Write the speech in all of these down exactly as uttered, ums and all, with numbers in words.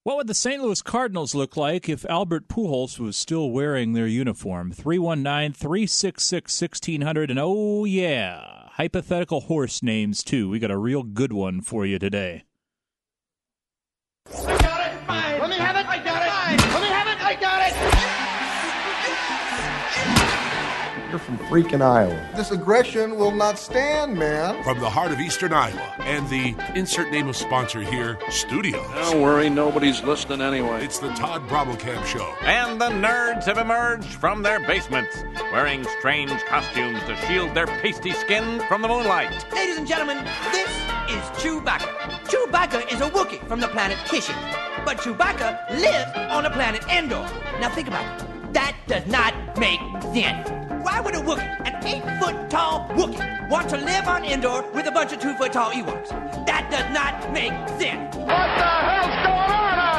What would the Saint Louis Cardinals look like if Albert Pujols was still wearing their uniform? three one nine, three six six, one six zero zero, and oh yeah, hypothetical horse names too. We got a real good one for you today. I got it! Fine. Let me have it! I got it! Fine. Let me have it! I got it! You're from freaking Iowa. This aggression will not stand, man. From the heart of Eastern Iowa and the insert name of sponsor here, Studios. Don't worry, nobody's listening anyway. It's the Todd Brommelkamp Show. And the nerds have emerged from their basements, wearing strange costumes to shield their pasty skin from the moonlight. Ladies and gentlemen, this is Chewbacca. Chewbacca is a Wookiee from the planet Kishin. But Chewbacca lives on the planet Endor. Now think about it. That does not make sense. Why would a Wookiee, an eight-foot-tall Wookiee, want to live on Endor with a bunch of two-foot-tall Ewoks? That does not make sense. What the hell's going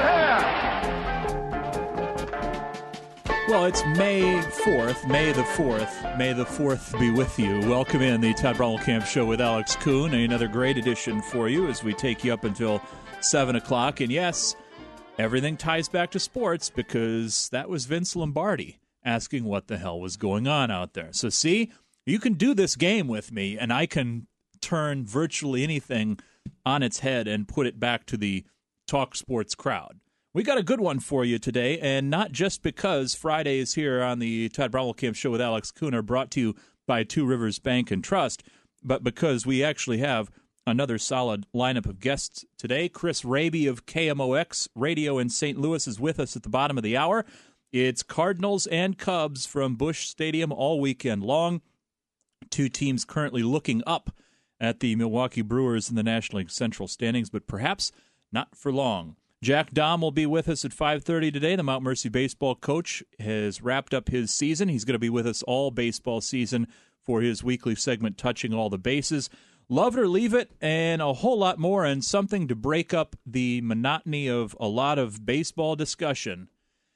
on out here? Well, it's May fourth, May the fourth. May the fourth be with you. Welcome in the Todd Brommelkamp Show with Alex Kuhn. Another great edition for you as we take you up until seven o'clock. And yes, everything ties back to sports because that was Vince Lombardi asking what the hell was going on out there. So see, you can do this game with me, and I can turn virtually anything on its head and put it back to the talk sports crowd. We got a good one for you today, and not just because Fridays here on the Todd Brommelkamp Show with Alex Kuhn are brought to you by Two Rivers Bank and Trust, but because we actually have another solid lineup of guests today. Chris Raby of K M O X Radio in Saint Louis is with us at the bottom of the hour. It's Cardinals and Cubs from Busch Stadium all weekend long. Two teams currently looking up at the Milwaukee Brewers in the National League Central standings, but perhaps not for long. Jack Dahm will be with us at five thirty today. The Mount Mercy baseball coach has wrapped up his season. He's going to be with us all baseball season for his weekly segment, Touching All the Bases. Love it or leave it, and a whole lot more, and something to break up the monotony of a lot of baseball discussion.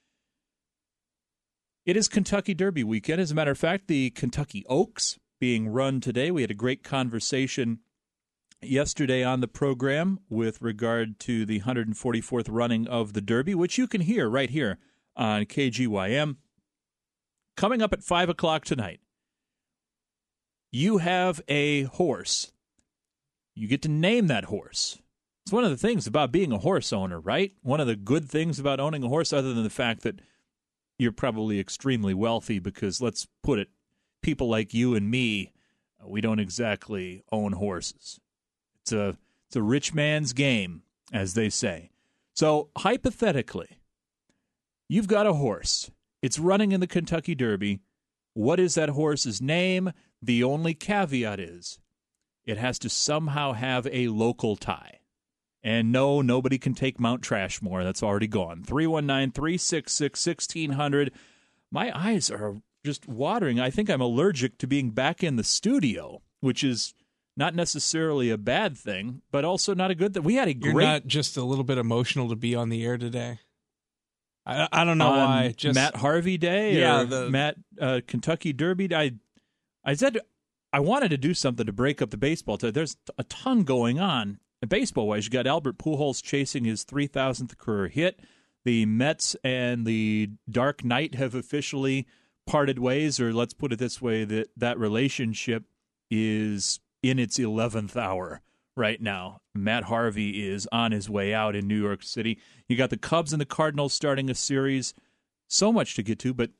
It is Kentucky Derby weekend. As a matter of fact, the Kentucky Oaks being run today. We had a great conversation yesterday on the program with regard to the one hundred forty-fourth running of the Derby, which you can hear right here on K G Y M. Coming up at five o'clock tonight, you have a horse. You get to name that horse. It's one of the things about being a horse owner, right? One of the good things about owning a horse, other than the fact that you're probably extremely wealthy, because let's put it, people like you and me, we don't exactly own horses. It's a it's a rich man's game, as they say. So hypothetically, you've got a horse. It's running in the Kentucky Derby. What is that horse's name? The only caveat is it has to somehow have a local tie. And no, nobody can take Mount Trashmore. That's already gone. three one nine, three six six, one six zero zero. My eyes are just watering. I think I'm allergic to being back in the studio, which is not necessarily a bad thing, but also not a good thing. We had a great... You're not just a little bit emotional to be on the air today? I, I don't know on why. Just Matt Harvey Day yeah, or the, Matt uh, Kentucky Derby. I, I said I wanted to do something to break up the baseball. There's a ton going on. Baseball-wise, you got Albert Pujols chasing his three thousandth career hit. The Mets and the Dark Knight have officially parted ways, or let's put it this way, that that relationship is in its eleventh hour right now. Matt Harvey is on his way out in New York City. You got the Cubs and the Cardinals starting a series. So much to get to, but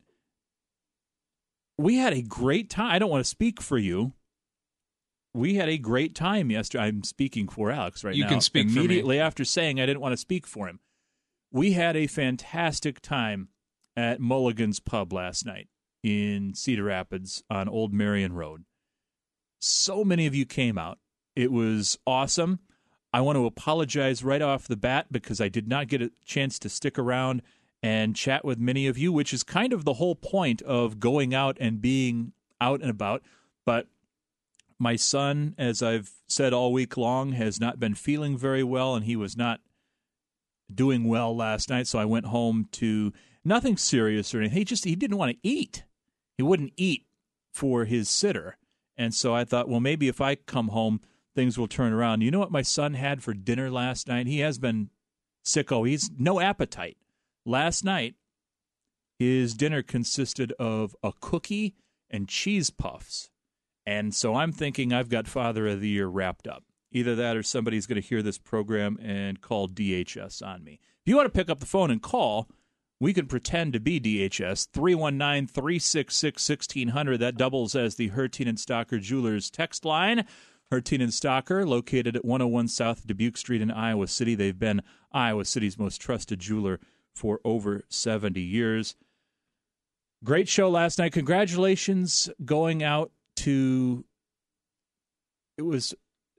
we had a great time. I don't want to speak for you. We had a great time yesterday. I'm speaking for Alex right you now. You can speak for me. Immediately after saying I didn't want to speak for him. We had a fantastic time at Mulligan's Pub last night in Cedar Rapids on Old Marion Road. So many of you came out. It was awesome. I want to apologize right off the bat because I did not get a chance to stick around and chat with many of you, which is kind of the whole point of going out and being out and about. But my son, as I've said all week long, has not been feeling very well, and he was not doing well last night, so I went home to nothing serious or anything. He just he didn't want to eat. He wouldn't eat for his sitter. And so I thought, well, maybe if I come home, things will turn around. You know what my son had for dinner last night? He has been sicko. He's no appetite. Last night, his dinner consisted of a cookie and cheese puffs. And so I'm thinking I've got Father of the Year wrapped up. Either that or somebody's going to hear this program and call D H S on me. If you want to pick up the phone and call, we can pretend to be D H S. three one nine, three six six, one six zero zero. That doubles as the Hertine and Stocker Jewelers text line. Hertine and Stocker, located at one oh one South Dubuque Street in Iowa City. They've been Iowa City's most trusted jeweler for over seventy years. Great show last night. Congratulations going out to, it was,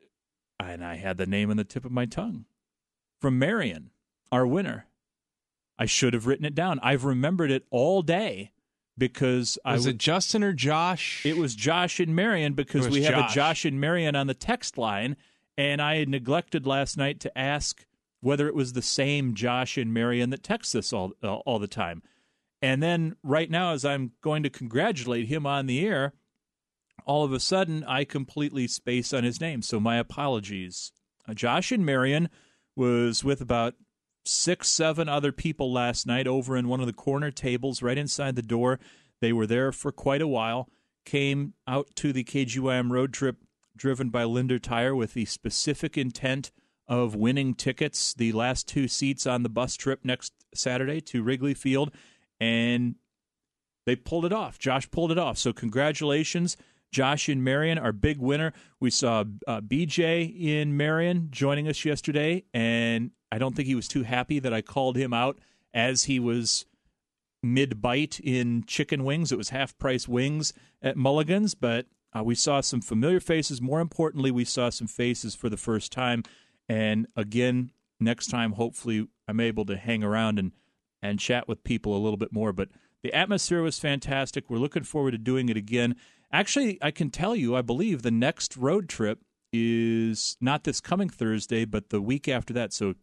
and I had the name on the tip of my tongue, from Marion, our winner. I should have written it down. I've remembered it all day because I was it Justin or Josh? It was Josh and Marion because we have Josh. a Josh and Marion on the text line, and I had neglected last night to ask whether it was the same Josh and Marion that texts us all uh, all the time. And then right now, as I'm going to congratulate him on the air, all of a sudden I completely space on his name. So my apologies. Uh, Josh and Marion was with about six, seven other people last night over in one of the corner tables right inside the door. They were there for quite a while, came out to the K G Y M road trip driven by Linder Tire with the specific intent of winning tickets, the last two seats on the bus trip next Saturday to Wrigley Field, and they pulled it off. Josh pulled it off. So congratulations, Josh and Marion, our big winner. We saw uh, B J in Marion joining us yesterday, and I don't think he was too happy that I called him out as he was mid-bite in chicken wings. It was half-price wings at Mulligan's, but uh, we saw some familiar faces. More importantly, we saw some faces for the first time. And again, next time, hopefully, I'm able to hang around and, and chat with people a little bit more. But the atmosphere was fantastic. We're looking forward to doing it again. Actually, I can tell you, I believe the next road trip is not this coming Thursday, but the week after that. So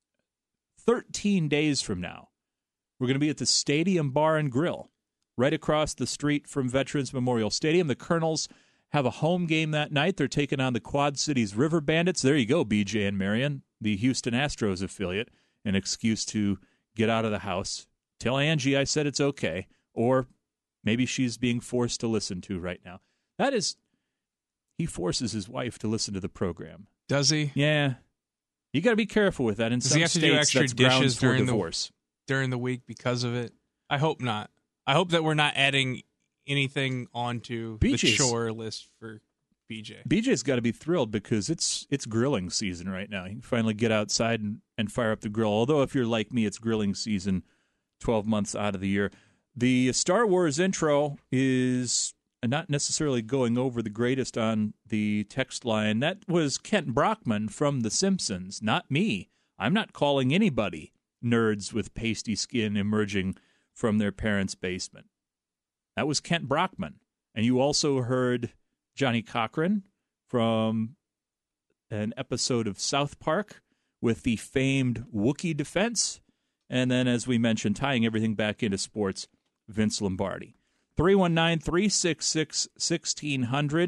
thirteen days from now, we're going to be at the Stadium Bar and Grill right across the street from Veterans Memorial Stadium. The Colonels have a home game that night. They're taking on the Quad Cities River Bandits. There you go, B J and Marion, the Houston Astros affiliate, an excuse to get out of the house. Tell Angie I said it's okay, or maybe she's being forced to listen to right now. That is, he forces his wife to listen to the program. Does he? Yeah. You got to be careful with that. In Does some he have to states, do extra that's grounds dishes for during divorce. the during the week because of it? I hope not. I hope that we're not adding anything onto B J's, the chore list for B J. B J's got to be thrilled because it's it's grilling season right now. He can finally get outside and, and fire up the grill. Although if you're like me, it's grilling season twelve months out of the year. The Star Wars intro is not necessarily going over the greatest on the text line. That was Kent Brockman from The Simpsons, not me. I'm not calling anybody nerds with pasty skin emerging from their parents' basement. That was Kent Brockman. And you also heard Johnny Cochran from an episode of South Park with the famed Wookiee defense. And then, as we mentioned, tying everything back into sports, Vince Lombardi. three one nine, three six six, one six zero zero.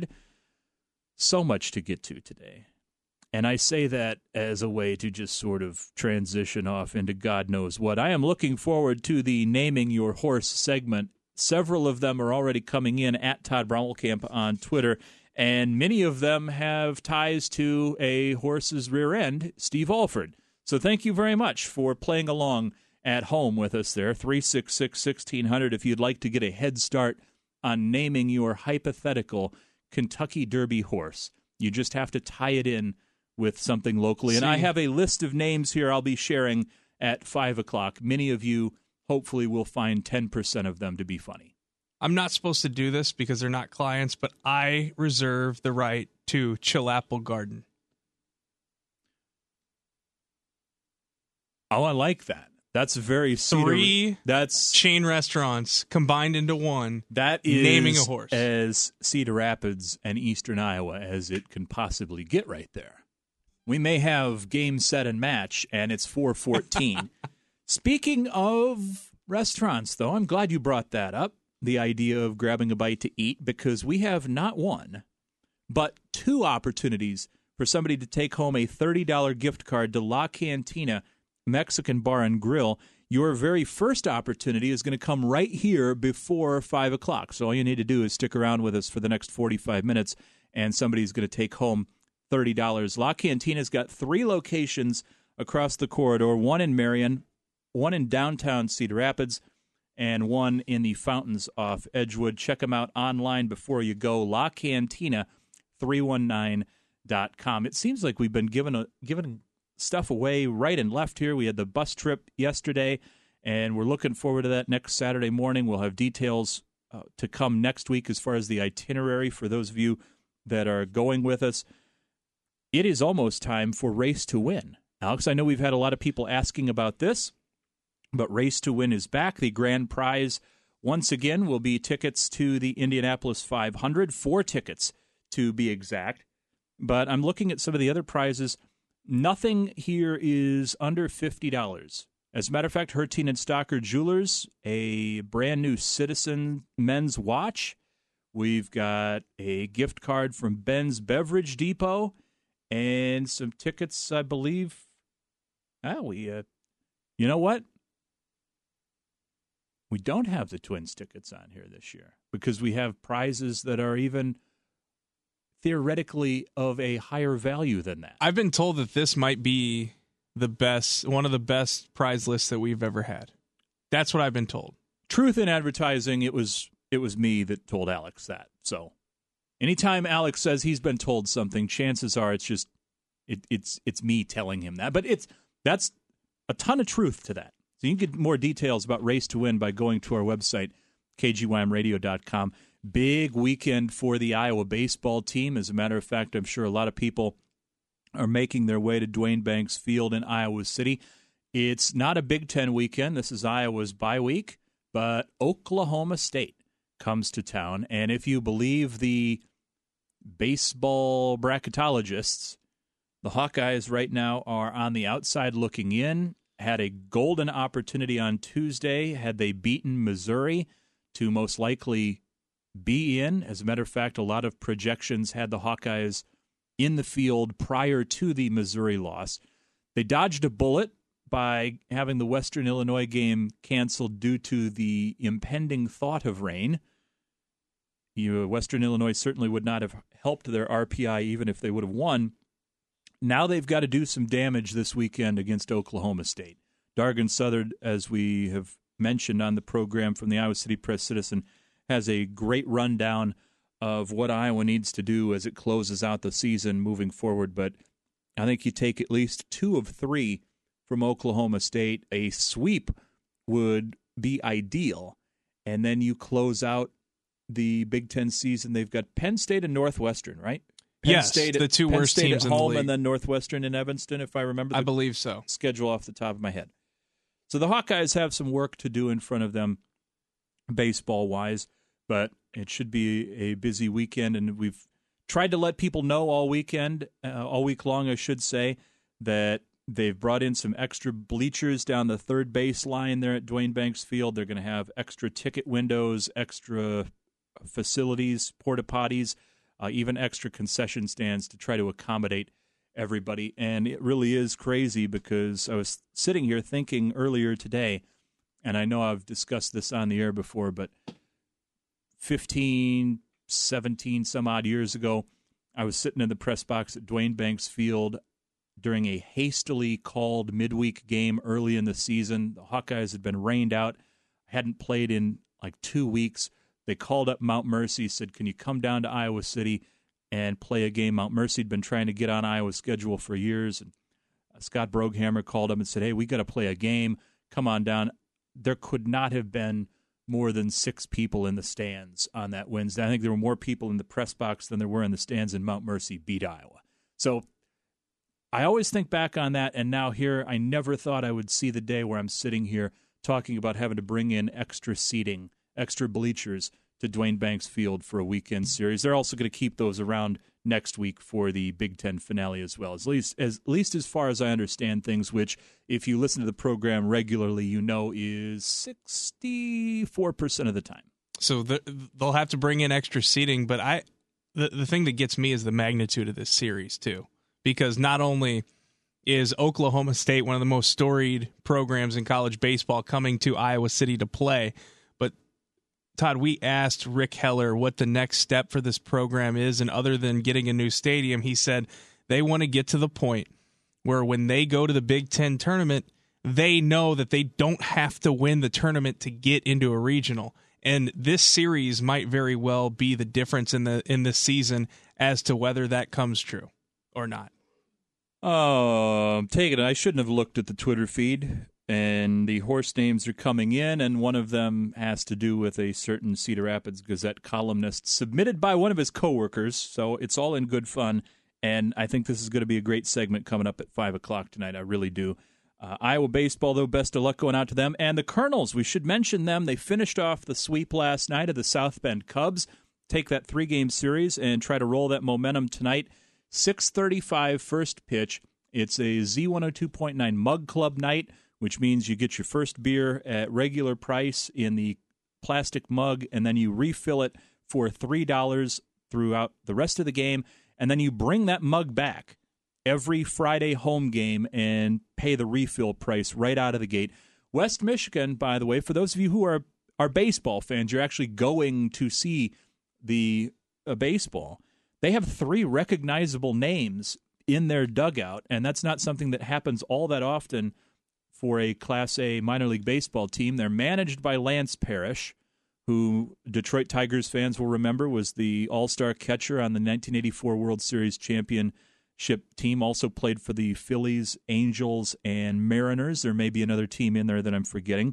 So much to get to today. And I say that as a way to just sort of transition off into God knows what. I am looking forward to the Naming Your Horse segment. Several of them are already coming in at Todd Brommelkamp on Twitter, and many of them have ties to a horse's rear end, Steve Alford. So thank you very much for playing along at home with us there, three six six, one six zero zero, if you'd like to get a head start on naming your hypothetical Kentucky Derby horse. You just have to tie it in with something locally. See, and I have a list of names here I'll be sharing at five o'clock. Many of you hopefully will find ten percent of them to be funny. I'm not supposed to do this because they're not clients, but I reserve the right to Chill Apple Garden. Oh, I like that. That's very Cedar, three. That's chain restaurants combined into one. That is naming a horse as Cedar Rapids and Eastern Iowa as it can possibly get right there. We may have game, set, and match, and it's four fourteen. Speaking of restaurants, though, I'm glad you brought that up, the idea of grabbing a bite to eat, because we have not one, but two opportunities for somebody to take home a thirty dollars gift card to La Cantina Mexican Bar and Grill, your very first opportunity is going to come right here before five o'clock. So all you need to do is stick around with us for the next forty-five minutes, and somebody's going to take home thirty dollars. La Cantina's got three locations across the corridor, one in Marion, one in downtown Cedar Rapids, and one in the Fountains off Edgewood. Check them out online before you go, La Cantina three one nine dot com. It seems like we've been giving a, giving stuff away right and left here. We had the bus trip yesterday, and we're looking forward to that next Saturday morning. We'll have details uh, to come next week as far as the itinerary for those of you that are going with us. It is almost time for Race to Win. Alex, I know we've had a lot of people asking about this, but Race to Win is back. The grand prize, once again, will be tickets to the Indianapolis five hundred, four tickets to be exact. But I'm looking at some of the other prizes. Nothing here is under fifty dollars. As a matter of fact, Hertine and Stocker Jewelers, a brand new Citizen men's watch. We've got a gift card from Ben's Beverage Depot and some tickets, I believe. Ah, we, uh, you know what? We don't have the Twins tickets on here this year because we have prizes that are even theoretically of a higher value than that. I've been told that this might be the best, one of the best prize lists that we've ever had. That's what I've been told. Truth in advertising, it was it was me that told Alex that. So anytime Alex says he's been told something, chances are it's just it, it's it's me telling him that. But it's that's a ton of truth to that. So you can get more details about Race to Win by going to our website, K G Y M radio dot com. Big weekend for the Iowa baseball team. As a matter of fact, I'm sure a lot of people are making their way to Dwayne Banks Field in Iowa City. It's not a Big Ten weekend. This is Iowa's bye week, but Oklahoma State comes to town. And if you believe the baseball bracketologists, the Hawkeyes right now are on the outside looking in. Had a golden opportunity on Tuesday had they beaten Missouri to most likely be in. As a matter of fact, a lot of projections had the Hawkeyes in the field prior to the Missouri loss. They dodged a bullet by having the Western Illinois game canceled due to the impending thought of rain. You, Western Illinois certainly would not have helped their R P I even if they would have won. Now they've got to do some damage this weekend against Oklahoma State. Dargan Southard, as we have mentioned on the program from the Iowa City Press-Citizen, has a great rundown of what Iowa needs to do as it closes out the season moving forward. But I think you take at least two of three from Oklahoma State. A sweep would be ideal. And then you close out the Big Ten season. They've got Penn State and Northwestern, right? Penn yes, State at, the two Penn worst State teams at in home the league. And then Northwestern in Evanston, if I remember the I believe so. schedule off the top of my head. So the Hawkeyes have some work to do in front of them baseball-wise, but it should be a busy weekend, and we've tried to let people know all weekend, uh, all week long, I should say, that they've brought in some extra bleachers down the third base line there at Dwayne Banks Field. They're going to have extra ticket windows, extra facilities, porta potties, uh, even extra concession stands to try to accommodate everybody. And it really is crazy because I was sitting here thinking earlier today, and I know I've discussed this on the air before, but fifteen, seventeen some odd years ago, I was sitting in the press box at Dwayne Banks Field during a hastily called midweek game early in the season. The Hawkeyes had been rained out, hadn't played in like two weeks. They called up Mount Mercy, said, can you come down to Iowa City and play a game? Mount Mercy had been trying to get on Iowa's schedule for years. And Scott Broghammer called up and said, hey, we got to play a game. Come on down. There could not have been more than six people in the stands on that Wednesday. I think there were more people in the press box than there were in the stands, and Mount Mercy beat Iowa. So I always think back on that, and now here I never thought I would see the day where I'm sitting here talking about having to bring in extra seating, extra bleachers to Dwayne Banks Field for a weekend series. They're also going to keep those around next week for the Big Ten finale as well, at least as, at least as far as I understand things, which if you listen to the program regularly, you know is sixty-four percent of the time. So the, they'll have to bring in extra seating, but I the, the thing that gets me is the magnitude of this series, too. Because not only is Oklahoma State, one of the most storied programs in college baseball, coming to Iowa City to play. But, Todd, we asked Rick Heller what the next step for this program is, and other than getting a new stadium, he said they want to get to the point where when they go to the Big Ten tournament, they know that they don't have to win the tournament to get into a regional. And this series might very well be the difference in the in this season as to whether that comes true or not. Oh, I'm taking it. I shouldn't have looked at the Twitter feed, and the horse names are coming in, and one of them has to do with a certain Cedar Rapids Gazette columnist submitted by one of his coworkers, so it's all in good fun, and I think this is going to be a great segment coming up at five o'clock tonight. I really do. Uh, Iowa baseball, though, best of luck going out to them. And the Colonels, we should mention them. They finished off the sweep last night of the South Bend Cubs. Take that three-game series and try to roll that momentum tonight. six thirty-five first pitch. It's a Z one oh two point nine Mug Club night, which means you get your first beer at regular price in the plastic mug, and then you refill it for three dollars throughout the rest of the game, and then you bring that mug back every Friday home game and pay the refill price right out of the gate. West Michigan, by the way, for those of you who are, are baseball fans, you're actually going to see the uh, baseball. They have three recognizable names in their dugout, and that's not something that happens all that often for a Class A minor league baseball team. They're managed by Lance Parrish, who Detroit Tigers fans will remember was the all-star catcher on the nineteen eighty-four World Series championship team, also played for the Phillies, Angels, and Mariners. There may be another team in there that I'm forgetting.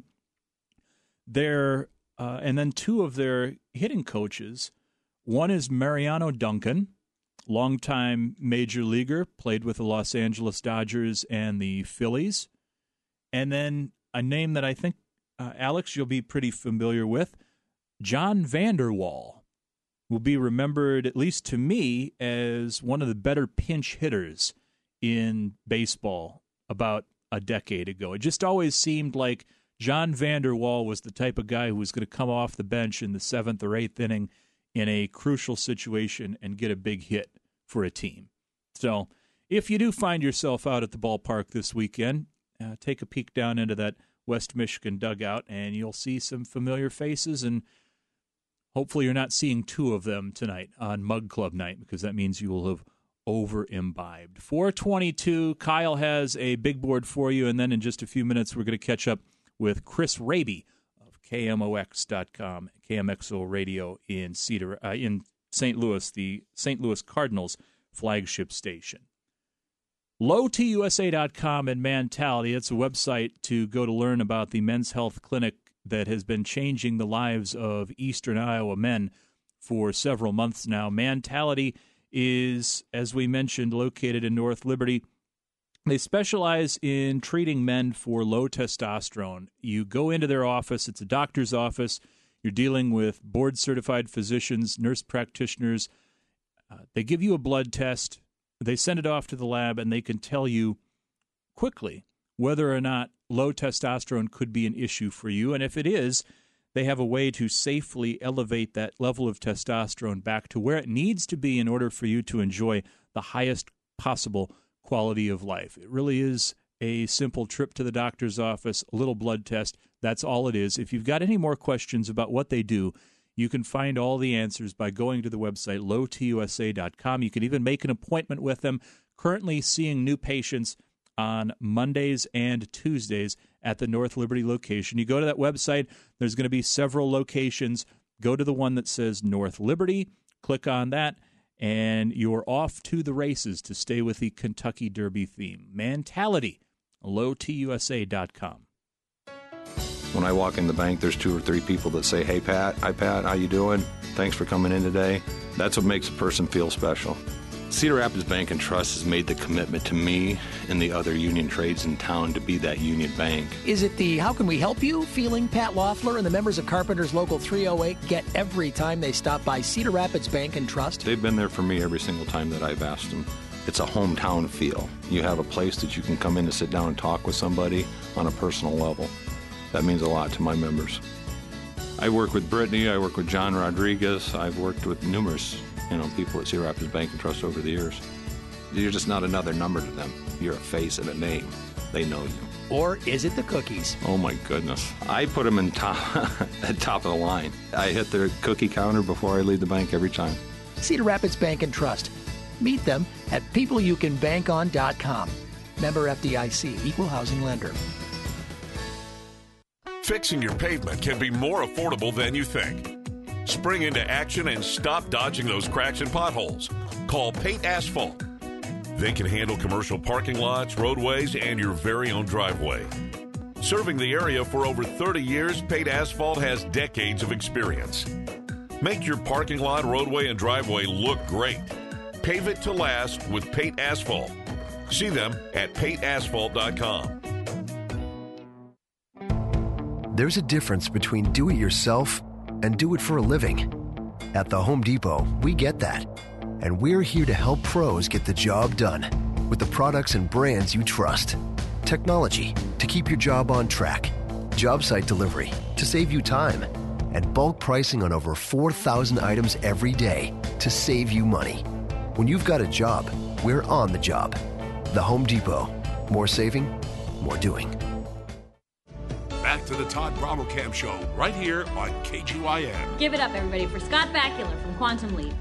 They're, uh, and then two of their hitting coaches. One is Mariano Duncan, longtime major leaguer, played with the Los Angeles Dodgers and the Phillies. And then a name that I think, uh, Alex, you'll be pretty familiar with, John Vander Wal, will be remembered, at least to me, as one of the better pinch hitters in baseball about a decade ago. It just always seemed like John Vander Wal was the type of guy who was going to come off the bench in the seventh or eighth inning in a crucial situation and get a big hit for a team. So if you do find yourself out at the ballpark this weekend, uh, take a peek down into that West Michigan dugout, and you'll see some familiar faces, and hopefully you're not seeing two of them tonight on Mug Club night, because that means you will have over-imbibed. four twenty-two, Kyle has a big board for you, and then in just a few minutes we're going to catch up with Chris Raby of K M O X dot com, K M X O Radio in Cedar, uh, in Saint Louis, the Saint Louis Cardinals flagship station. low t u s a dot com and Mentality, it's a website to go to learn about the men's health clinic that has been changing the lives of Eastern Iowa men for several months now. Mentality is, as we mentioned, located in North Liberty. They specialize in treating men for low testosterone. You go into their office, it's a doctor's office. You're dealing with board-certified physicians, nurse practitioners. Uh, they give you a blood test. They send it off to the lab, and they can tell you quickly whether or not low testosterone could be an issue for you. And if it is, they have a way to safely elevate that level of testosterone back to where it needs to be in order for you to enjoy the highest possible quality of life. It really is a simple trip to the doctor's office, a little blood test. That's all it is. If you've got any more questions about what they do, you can find all the answers by going to the website low t u s a dot com. You can even make an appointment with them. Currently seeing new patients on Mondays and Tuesdays at the North Liberty location. You go to that website, there's going to be several locations. Go to the one that says North Liberty, click on that, and you're off to the races to stay with the Kentucky Derby theme. Mentality, low t u s a dot com. When I walk in the bank, there's two or three people that say, "Hey, Pat. Hi, Pat. How you doing? Thanks for coming in today." That's what makes a person feel special. Cedar Rapids Bank and Trust has made the commitment to me and the other union trades in town to be that union bank. Is it the "how can we help you" feeling Pat Loeffler and the members of Carpenters Local three oh eight get every time they stop by Cedar Rapids Bank and Trust? They've been there for me every single time that I've asked them. It's a hometown feel. You have a place that you can come in to sit down and talk with somebody on a personal level. That means a lot to my members. I work with Brittany, I work with John Rodriguez, I've worked with numerous you know, people at Cedar Rapids Bank and Trust over the years. You're just not another number to them. You're a face and a name. They know you. Or is it the cookies? Oh, my goodness. I put them in top, at top of the line. I hit the cookie counter before I leave the bank every time. Cedar Rapids Bank and Trust. Meet them at people you can bank on dot com. Member F D I C, Equal Housing Lender. Fixing your pavement can be more affordable than you think. Spring into action and stop dodging those cracks and potholes. Call Paint Asphalt. They can handle commercial parking lots, roadways, and your very own driveway. Serving the area for over thirty years, Paint Asphalt has decades of experience. Make your parking lot, roadway, and driveway look great. Pave it to last with Paint Asphalt. See them at paint asphalt dot com. There's a difference between do it yourself and do it for a living. At the Home Depot, we get that. And we're here to help pros get the job done with the products and brands you trust. Technology to keep your job on track. Job site delivery to save you time. And bulk pricing on over four thousand items every day to save you money. When you've got a job, we're on the job. The Home Depot. More saving, more doing. Back to the Todd Brommelkamp Show right here on K G Y N. Give it up, everybody, for Scott Bakula from Quantum Leap.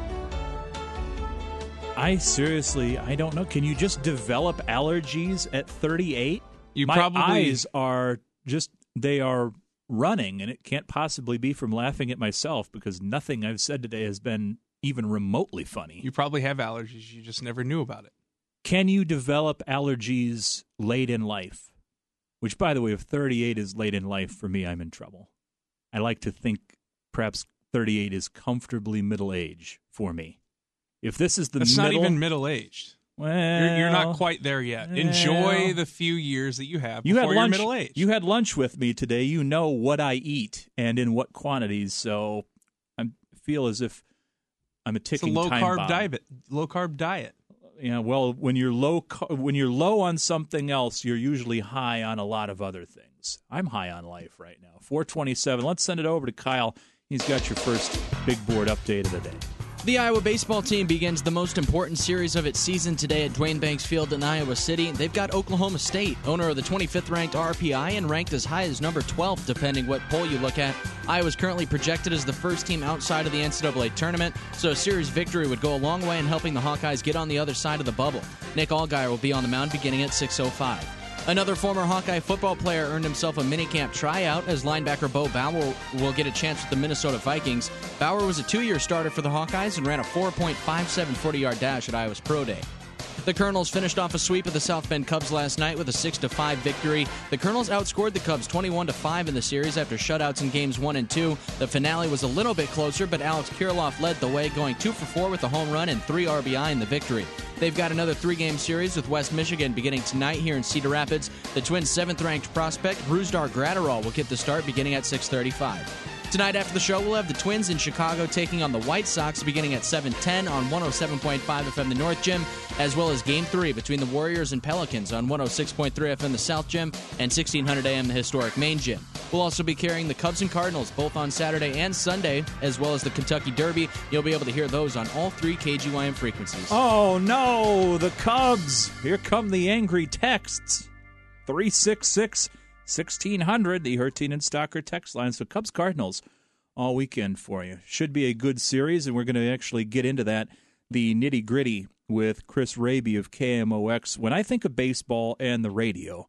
I seriously, I don't know. Can you just develop allergies at thirty-eight? You My probably eyes are just, they are running, and it can't possibly be from laughing at myself because nothing I've said today has been even remotely funny. You probably have allergies. You just never knew about it. Can you develop allergies late in life? Which, by the way, if thirty-eight is late in life, for me, I'm in trouble. I like to think perhaps thirty-eight is comfortably middle age for me. If this is the That's middle... not even middle-aged. Well... You're, you're not quite there yet. Well, Enjoy the few years that you have you before had you're lunch, middle-aged. You had lunch with me today. You know what I eat and in what quantities, so I feel as if I'm a ticking it's a time low-carb bomb. diet. Low-carb diet. Yeah, well, when you're low when you're low on something else, you're usually high on a lot of other things. I'm high on life right now. four twenty-seven. Let's send it over to Kyle. He's got your first big board update of the day. The Iowa baseball team begins the most important series of its season today at Dwayne Banks Field in Iowa City. They've got Oklahoma State, owner of the twenty-fifth ranked R P I and ranked as high as number twelve, depending what poll you look at. Iowa's currently projected as the first team outside of the N C double A tournament, so a series victory would go a long way in helping the Hawkeyes get on the other side of the bubble. Nick Allgaier will be on the mound beginning at six oh five. Another former Hawkeye football player earned himself a minicamp tryout as linebacker Bo Bauer will get a chance with the Minnesota Vikings. Bauer was a two-year starter for the Hawkeyes and ran a four point five seven forty-yard dash at Iowa's Pro Day. The Colonels finished off a sweep of the South Bend Cubs last night with a six to five victory. The Colonels outscored the Cubs twenty-one to five in the series after shutouts in games one and two. The finale was a little bit closer, but Alex Kirilloff led the way, going two for four with a home run and three R B I in the victory. They've got another three-game series with West Michigan beginning tonight here in Cedar Rapids. The Twins' seventh-ranked prospect, Brusdar Graterol, will get the start beginning at six thirty-five. Tonight after the show, we'll have the Twins in Chicago taking on the White Sox beginning at seven ten on one oh seven point five F M the North Gym, as well as Game three between the Warriors and Pelicans on one oh six point three F M the South Gym and sixteen hundred A M the historic Main Gym. We'll also be carrying the Cubs and Cardinals both on Saturday and Sunday, as well as the Kentucky Derby. You'll be able to hear those on all three K G Y M frequencies. Oh, no, the Cubs. Here come the angry texts. three six six sixteen hundred, the Hertine and Stocker text line. So Cubs Cardinals all weekend for you. Should be a good series, and we're going to actually get into that, the nitty-gritty, with Chris Raby of K M O X. When I think of baseball and the radio,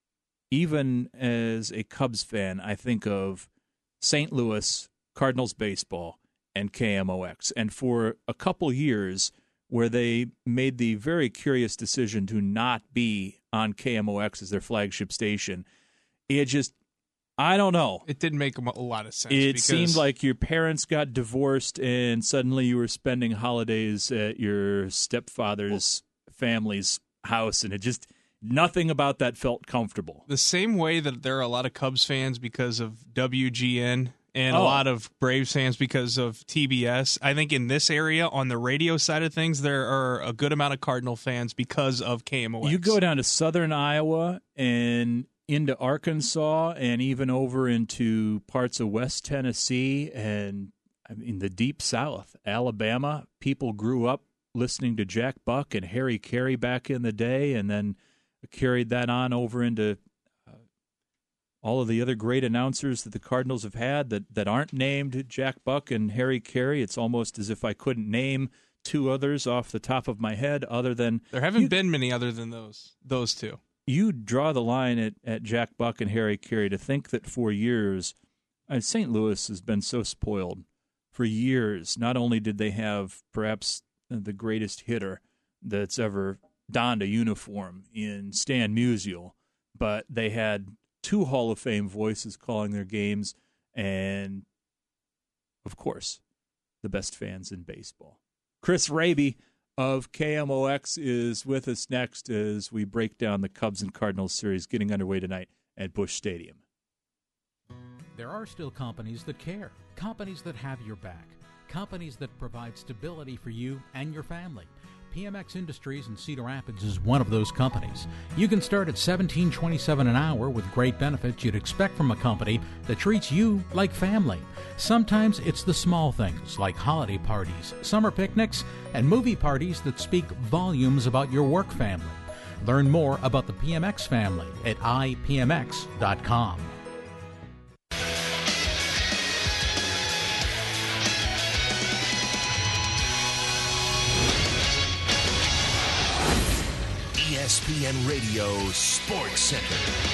even as a Cubs fan, I think of Saint Louis Cardinals baseball and K M O X. And for a couple years where they made the very curious decision to not be on K M O X as their flagship station, it just, I don't know. It didn't make a lot of sense. It because seemed like your parents got divorced and suddenly you were spending holidays at your stepfather's family's house, and it just, nothing about that felt comfortable. The same way that there are a lot of Cubs fans because of W G N and oh. a lot of Braves fans because of T B S, I think in this area, on the radio side of things, there are a good amount of Cardinal fans because of K M O X. You go down to southern Iowa and into Arkansas and even over into parts of West Tennessee and I mean the deep south, Alabama, people grew up listening to Jack Buck and Harry Carey back in the day, and then carried that on over into uh, all of the other great announcers that the Cardinals have had that, that aren't named Jack Buck and Harry Carey. It's almost as if I couldn't name two others off the top of my head other than... There haven't you, been many other than those those two. You draw the line at, at Jack Buck and Harry Carey to think that for years, uh, Saint Louis has been so spoiled. For years, not only did they have perhaps the greatest hitter that's ever donned a uniform in Stan Musial, but they had two Hall of Fame voices calling their games, and, of course, the best fans in baseball. Chris Raby of K M O X is with us next as we break down the Cubs and Cardinals series getting underway tonight at Busch Stadium. There are still companies that care, companies that have your back, companies that provide stability for you and your family. P M X Industries in Cedar Rapids is one of those companies. You can start at seventeen twenty-seven an hour with great benefits you'd expect from a company that treats you like family. Sometimes it's the small things like holiday parties, summer picnics, and movie parties that speak volumes about your work family. Learn more about the P M X family at i p m x dot com. E S P N Radio Sports Center.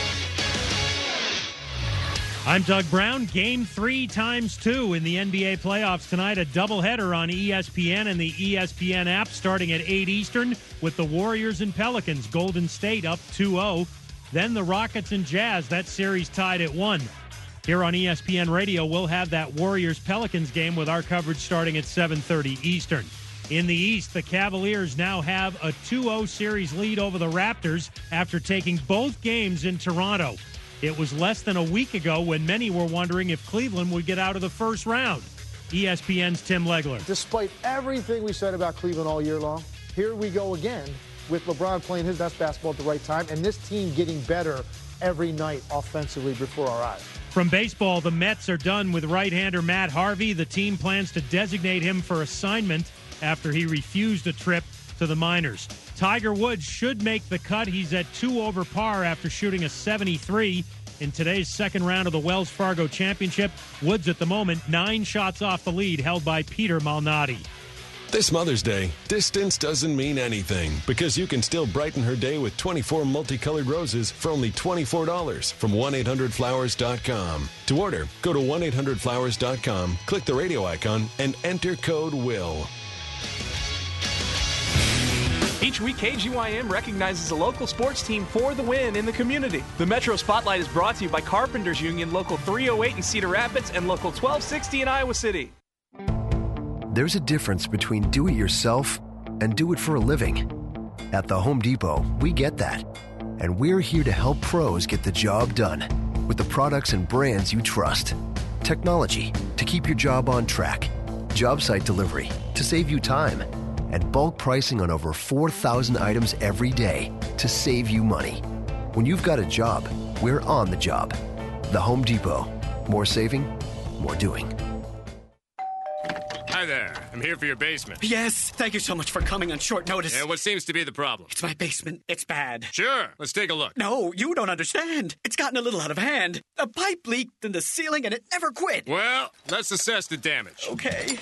I'm Doug Brown. Game three times two in the N B A playoffs tonight. A doubleheader on E S P N and the E S P N app starting at eight Eastern with the Warriors and Pelicans. Golden State up two oh. Then the Rockets and Jazz. That series tied at one. Here on E S P N Radio, we'll have that Warriors-Pelicans game with our coverage starting at seven thirty Eastern. In the East, the Cavaliers now have a two oh series lead over the Raptors after taking both games in Toronto. It was less than a week ago when many were wondering if Cleveland would get out of the first round. E S P N's Tim Legler. Despite everything we said about Cleveland all year long, here we go again with LeBron playing his best basketball at the right time and this team getting better every night offensively before our eyes. From baseball, the Mets are done with right-hander Matt Harvey. The team plans to designate him for assignment after he refused a trip to the minors. Tiger Woods should make the cut. He's at two over par after shooting a seventy-three in today's second round of the Wells Fargo Championship. Woods at the moment nine shots off the lead held by Peter Malnati. This Mother's Day, distance doesn't mean anything because you can still brighten her day with twenty-four multicolored roses for only twenty-four dollars from one eight hundred flowers dot com. To order, go to one eight hundred flowers dot com, click the radio icon, and enter code WILL. Each week, K G Y M recognizes a local sports team for the win in the community. The Metro Spotlight is brought to you by Carpenters Union, Local three oh eight in Cedar Rapids and Local twelve sixty in Iowa City. There's a difference between do it yourself and do it for a living. At the Home Depot, we get that. And we're here to help pros get the job done with the products and brands you trust. Technology to keep your job on track. Job site delivery to save you time. And bulk pricing on over four thousand items every day to save you money. When you've got a job, we're on the job. The Home Depot. More saving, more doing. Hi there. I'm here for your basement. Yes, thank you so much for coming on short notice. Yeah, what seems to be the problem? It's my basement. It's bad. Sure, let's take a look. No, you don't understand. It's gotten a little out of hand. A pipe leaked in the ceiling and it never quit. Well, let's assess the damage. Okay.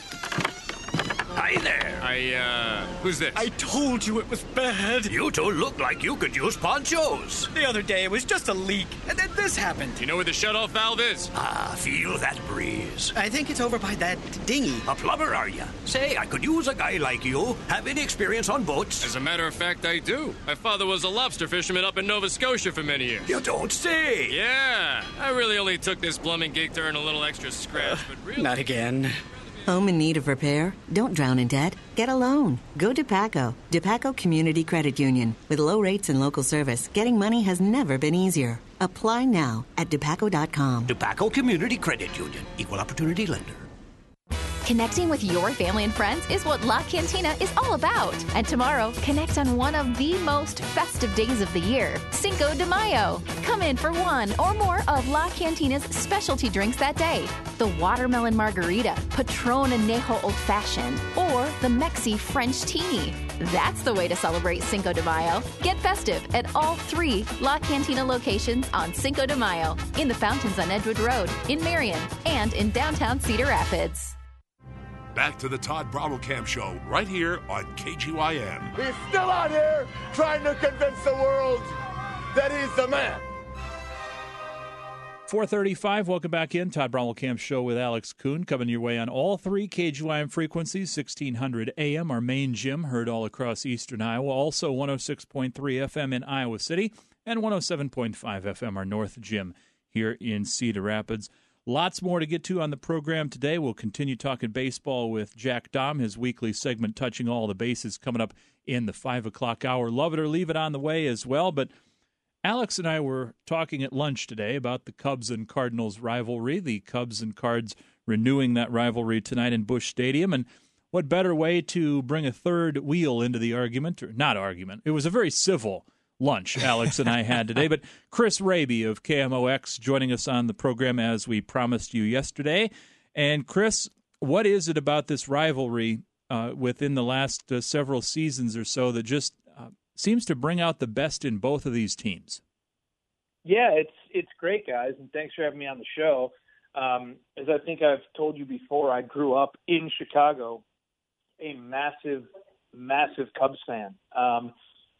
Hi there. I, uh, who's this? I told you it was bad. You two look like you could use ponchos. The other day it was just a leak, and then this happened. You know where the shutoff valve is? Ah, feel that breeze. I think it's over by that dinghy. A plumber, are you? Say, I could use a guy like you. Have any experience on boats? As a matter of fact, I do. My father was a lobster fisherman up in Nova Scotia for many years. You don't say. Yeah, I really only took this plumbing gig to earn a little extra scratch, but really... Not again. Home in need of repair? Don't drown in debt. Get a loan. Go to DePaco. DePaco Community Credit Union. With low rates and local service, getting money has never been easier. Apply now at depaco dot com. DePaco Community Credit Union. Equal opportunity lender. Connecting with your family and friends is what La Cantina is all about. And tomorrow, connect on one of the most festive days of the year, Cinco de Mayo. Come in for one or more of La Cantina's specialty drinks that day. The Watermelon Margarita, Patron Añejo Old Fashioned, or the Mexi French Teeny. That's the way to celebrate Cinco de Mayo. Get festive at all three La Cantina locations on Cinco de Mayo, in the Fountains on Edgewood Road, in Marion, and in downtown Cedar Rapids. Back to the Todd Brommelkamp Show, right here on K G Y M. He's still out here trying to convince the world that he's the man. four thirty-five, welcome back in. Todd Brommelkamp Show with Alex Kuhn coming your way on all three K G Y M frequencies, sixteen hundred A M, our main gym, heard all across eastern Iowa. Also one oh six point three F M in Iowa City and one oh seven point five F M, our north gym here in Cedar Rapids. Lots more to get to on the program today. We'll continue talking baseball with Jack Dahm, his weekly segment touching all the bases coming up in the five o'clock hour. Love it or leave it on the way as well. But Alex and I were talking at lunch today about the Cubs and Cardinals rivalry, the Cubs and Cards renewing that rivalry tonight in Busch Stadium. And what better way to bring a third wheel into the argument, or not argument. It was a very civil lunch Alex and I had today. But Chris Raby of K M O X joining us on the program as we promised you yesterday. And Chris, what is it about this rivalry uh, within the last uh, several seasons or so that just uh, seems to bring out the best in both of these teams? Yeah, it's it's great, guys, and thanks for having me on the show. Um, as I think I've told you before, I grew up in Chicago, a massive, massive Cubs fan. Um,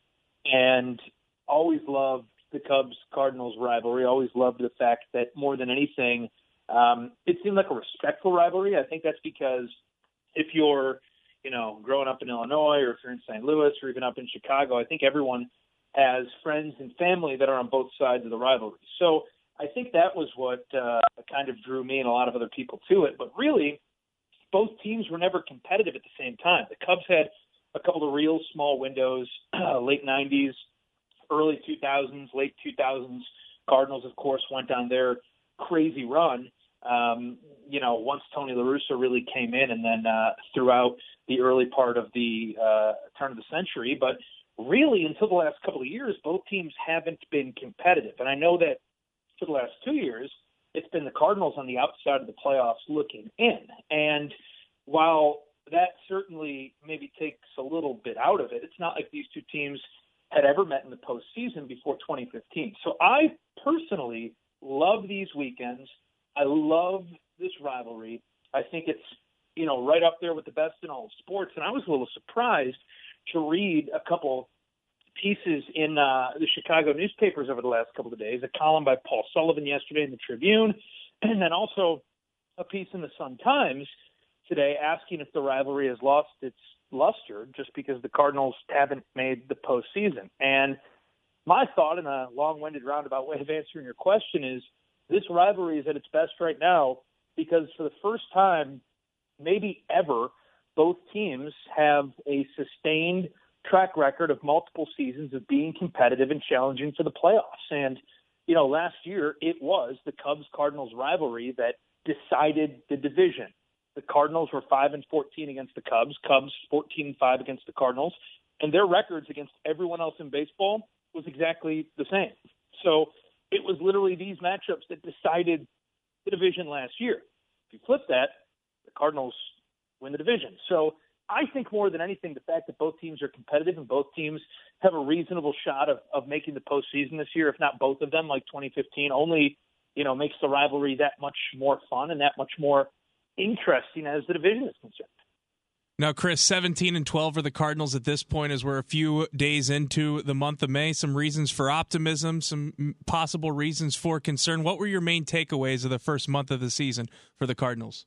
and always loved the Cubs-Cardinals rivalry, always loved the fact that more than anything, um, it seemed like a respectful rivalry. I think that's because if you're, you know, growing up in Illinois or if you're in Saint Louis or even up in Chicago, I think everyone has friends and family that are on both sides of the rivalry. So I think that was what uh, kind of drew me and a lot of other people to it. But really, both teams were never competitive at the same time. The Cubs had a couple of real small windows, uh, late nineties, early two thousands, late two thousands. Cardinals, of course, went on their crazy run, um, you know, once Tony La Russa really came in and then uh, throughout the early part of the uh, turn of the century. But really, until the last couple of years, both teams haven't been competitive. And I know that for the last two years, it's been the Cardinals on the outside of the playoffs looking in. And while that certainly maybe takes a little bit out of it, it's not like these two teams had ever met in the postseason before twenty fifteen. So I personally love these weekends. I love this rivalry. I think it's, you know, right up there with the best in all of sports. And I was a little surprised to read a couple pieces in uh, the Chicago newspapers over the last couple of days, a column by Paul Sullivan yesterday in the Tribune, and then also a piece in the Sun-Times today asking if the rivalry has lost its luster just because the Cardinals haven't made the postseason. And my thought, in a long-winded roundabout way of answering your question, is this rivalry is at its best right now because for the first time, maybe ever, both teams have a sustained track record of multiple seasons of being competitive and challenging for the playoffs. And, you know, last year it was the Cubs-Cardinals rivalry that decided the division. The Cardinals were five and fourteen against the Cubs, Cubs fourteen and five against the Cardinals, and their records against everyone else in baseball was exactly the same. So it was literally these matchups that decided the division last year. If you flip that, the Cardinals win the division. So I think more than anything, the fact that both teams are competitive and both teams have a reasonable shot of, of making the postseason this year, if not both of them, like twenty fifteen, only, you know, makes the rivalry that much more fun and that much more interesting as the division is concerned. Now, Chris, seventeen and twelve for the Cardinals at this point as we're a few days into the month of May. Some reasons for optimism, some possible reasons for concern. What were your main takeaways of the first month of the season for the Cardinals?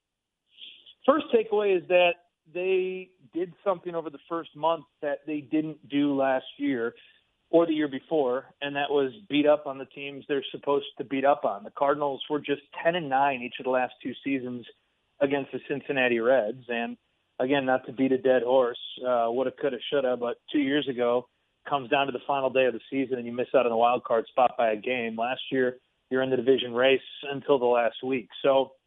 First takeaway is that they did something over the first month that they didn't do last year or the year before, and that was beat up on the teams they're supposed to beat up on. The Cardinals were just ten and nine each of the last two seasons against the Cincinnati Reds. And again, not to beat a dead horse, uh, woulda, coulda, shoulda, but two years ago comes down to the final day of the season and you miss out on the wild card spot by a game. Last year, you're in the division race until the last week. So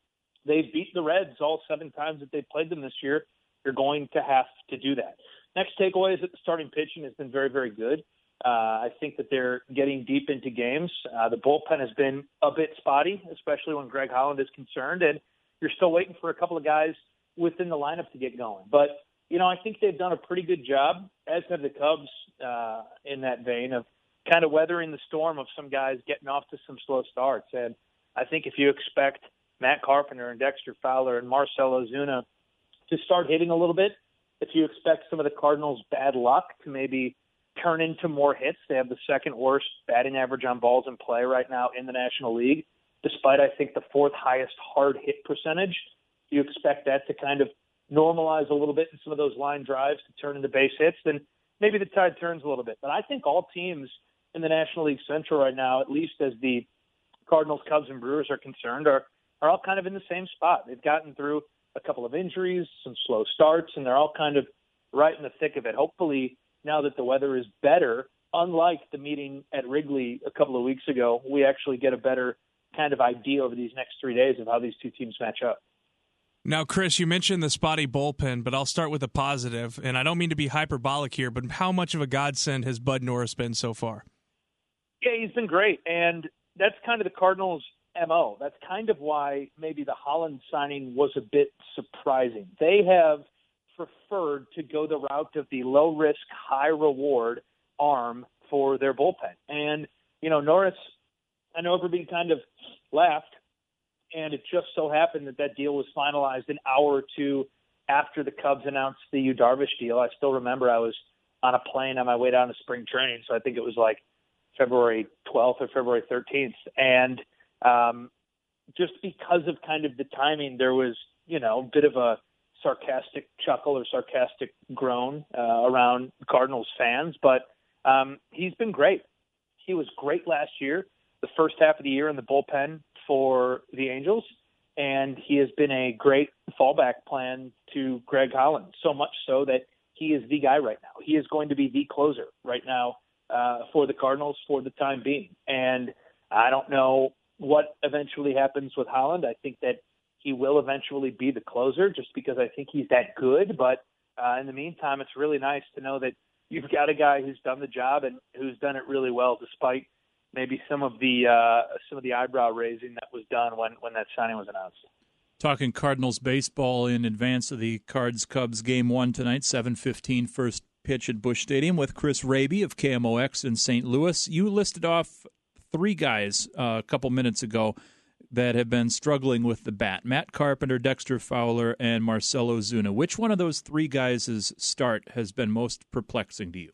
they've beat the Reds all seven times that they've played them this year. You're going to have to do that. Next takeaway is that the starting pitching has been very, very good. Uh, I think that they're getting deep into games. Uh, the bullpen has been a bit spotty, especially when Greg Holland is concerned, and you're still waiting for a couple of guys within the lineup to get going. But, you know, I think they've done a pretty good job, as have the Cubs, uh, in that vein of kind of weathering the storm of some guys getting off to some slow starts. And I think if you expect Matt Carpenter and Dexter Fowler and Marcell Ozuna to start hitting a little bit, if you expect some of the Cardinals' bad luck to maybe turn into more hits, they have the second worst batting average on balls in play right now in the National League, despite, I think, the fourth highest hard hit percentage. You expect that to kind of normalize a little bit in some of those line drives to turn into base hits, then maybe the tide turns a little bit. But I think all teams in the National League Central right now, at least as the Cardinals, Cubs, and Brewers are concerned, are, are all kind of in the same spot. They've gotten through a couple of injuries, some slow starts, and they're all kind of right in the thick of it. Hopefully, now that the weather is better, unlike the meeting at Wrigley a couple of weeks ago, we actually get a better kind of idea over these next three days of how these two teams match up. Now, Chris, you mentioned the spotty bullpen, but I'll start with a positive, and I don't mean to be hyperbolic here, but how much of a godsend has Bud Norris been so far? Yeah, he's been great, and that's kind of the Cardinals' M O. That's kind of why maybe the Holland signing was a bit surprising. They have preferred to go the route of the low-risk, high-reward arm for their bullpen. And, you know, Norris, I know everybody kind of laughed, and it just so happened that that deal was finalized an hour or two after the Cubs announced the Yu Darvish deal. I still remember I was on a plane on my way down to spring training, so I think it was like February twelfth or February thirteenth. And um, just because of kind of the timing, there was, you know, a bit of a sarcastic chuckle or sarcastic groan uh, around Cardinals fans. But um, he's been great. He was great last year, the first half of the year in the bullpen for the Angels, and he has been a great fallback plan to Greg Holland, so much so that he is the guy right now. He is going to be the closer right now uh, for the Cardinals for the time being. And I don't know what eventually happens with Holland. I think that he will eventually be the closer just because I think he's that good. But uh, in the meantime, it's really nice to know that you've got a guy who's done the job and who's done it really well, despite maybe some of the uh, some of the eyebrow raising that was done when, when that signing was announced. Talking Cardinals baseball in advance of the Cards-Cubs game one tonight, seven fifteen first pitch at Busch Stadium with Chris Raby of K M O X in Saint Louis. You listed off three guys uh, a couple minutes ago that have been struggling with the bat. Matt Carpenter, Dexter Fowler, and Marcell Ozuna. Which one of those three guys' start has been most perplexing to you?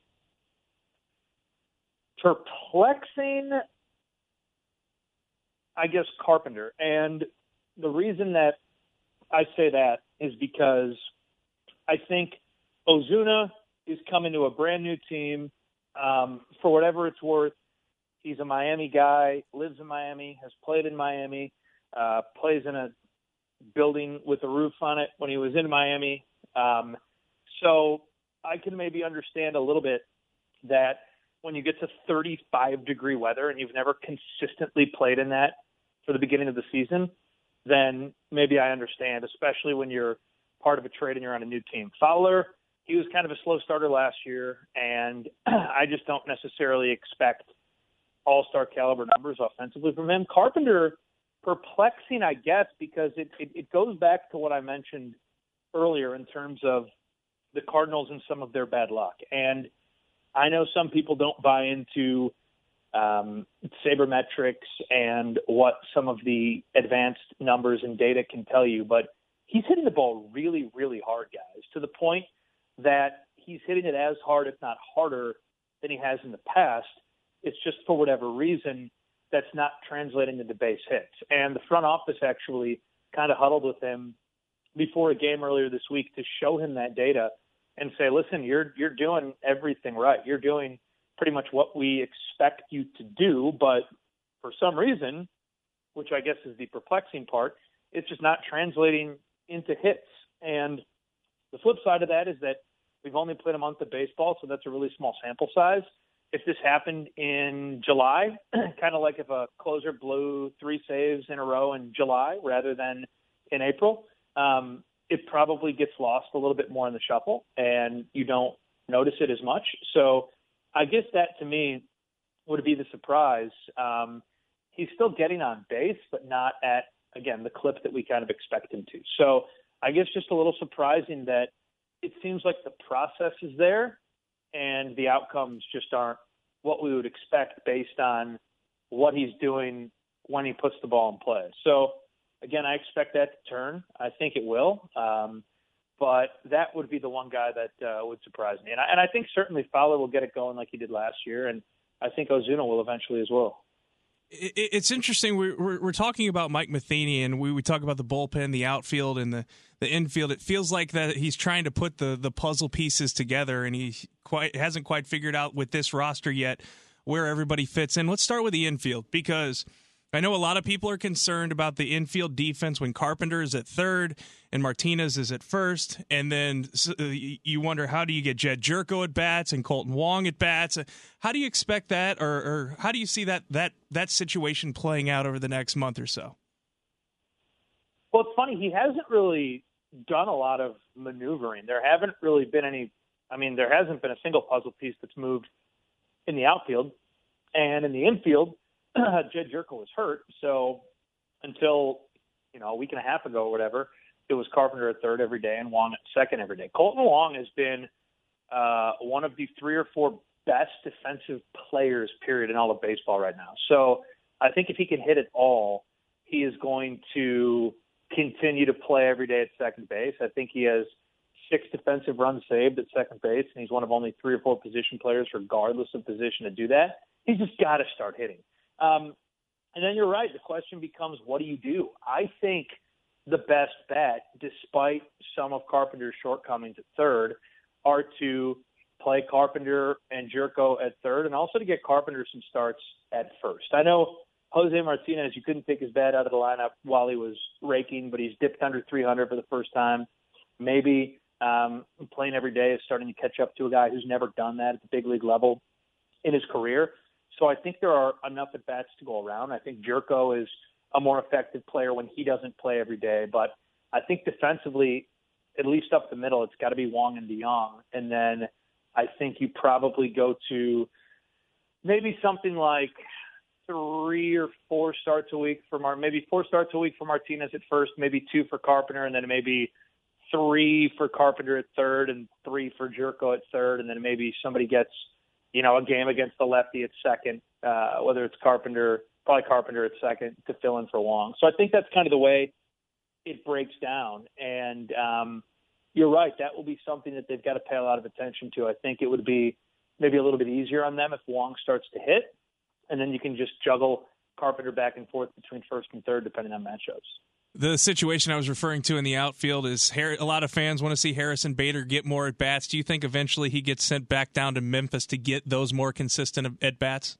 Perplexing, I guess, Carpenter. And the reason that I say that is because I think Ozuna is coming to a brand new team. Um, for whatever it's worth, he's a Miami guy, lives in Miami, has played in Miami, uh, plays in a building with a roof on it when he was in Miami. Um, so I can maybe understand a little bit that when you get to thirty-five degree weather and you've never consistently played in that for the beginning of the season, then maybe I understand, especially when you're part of a trade and you're on a new team. Fowler, he was kind of a slow starter last year, and I just don't necessarily expect all-star caliber numbers offensively from him. Carpenter, perplexing, I guess, because it, it, it goes back to what I mentioned earlier in terms of the Cardinals and some of their bad luck. And I know some people don't buy into um, sabermetrics and what some of the advanced numbers and data can tell you, but he's hitting the ball really, really hard, guys, to the point that he's hitting it as hard, if not harder, than he has in the past. It's just for whatever reason that's not translating into base hits. And the front office actually kind of huddled with him before a game earlier this week to show him that data and say, listen, you're you're doing everything right. You're doing pretty much what we expect you to do, but for some reason, which I guess is the perplexing part, it's just not translating into hits. And the flip side of that is that we've only played a month of baseball, so that's a really small sample size. if this happened in July, kind of like if a closer blew three saves in a row in July rather than in April, um, it probably gets lost a little bit more in the shuffle, and you don't notice it as much. So I guess that, to me, would be the surprise. Um, he's still getting on base, but not at, again, the clip that we kind of expect him to. So I guess just a little surprising that it seems like the process is there and the outcomes just aren't what we would expect based on what he's doing when he puts the ball in play. So, again, I expect that to turn. I think it will. Um, but that would be the one guy that uh, would surprise me. And I, and I think certainly Fowler will get it going like he did last year, and I think Ozuna will eventually as well. It's interesting. We're, we're, we're talking about Mike Matheny, and we, we talk about the bullpen, the outfield, and the, the infield. It feels like that he's trying to put the, the puzzle pieces together, and he quite hasn't quite figured out with this roster yet where everybody fits in. Let's start with the infield, because I know a lot of people are concerned about the infield defense when Carpenter is at third and Martinez is at first, and then you wonder, how do you get Jed Jerko at bats and Colton Wong at bats? How do you expect that, or, or how do you see that that that situation playing out over the next month or so? Well, it's funny. He hasn't really done a lot of maneuvering. There haven't really been any – I mean, there hasn't been a single puzzle piece that's moved in the outfield. And in the infield, Jed Jerko was hurt, so until, you know, a week and a half ago or whatever, it was Carpenter at third every day and Wong at second every day. Colton Wong has been uh, one of the three or four best defensive players, period, in all of baseball right now. So I think if he can hit it all, he is going to continue to play every day at second base. I think he has six defensive runs saved at second base, and he's one of only three or four position players, regardless of position, to do that. He's just got to start hitting. Um, and then you're right. The question becomes, what do you do? I think the best bet, despite some of Carpenter's shortcomings at third, are to play Carpenter and Jerko at third, and also to get Carpenter some starts at first. I know Jose Martinez, you couldn't take his bat out of the lineup while he was raking, but he's dipped under three hundred for the first time. Maybe um, playing every day is starting to catch up to a guy who's never done that at the big league level in his career. So I think there are enough at-bats to go around. I think Jerko is a more effective player when he doesn't play every day. But I think defensively, at least up the middle, it's got to be Wong and DeYoung. And then I think you probably go to maybe something like three or four starts a week for Mar- maybe four starts a week for Martinez at first, maybe two for Carpenter, and then maybe three for Carpenter at third and three for Jerko at third, and then maybe somebody gets, you know, a game against the lefty at second, uh, whether it's Carpenter, probably Carpenter at second to fill in for Wong. So I think that's kind of the way it breaks down. And um, you're right, that will be something that they've got to pay a lot of attention to. I think it would be maybe a little bit easier on them if Wong starts to hit, and then you can just juggle Carpenter back and forth between first and third depending on matchups. The situation I was referring to in the outfield is a lot of fans want to see Harrison Bader get more at-bats. Do you think eventually he gets sent back down to Memphis to get those more consistent at-bats?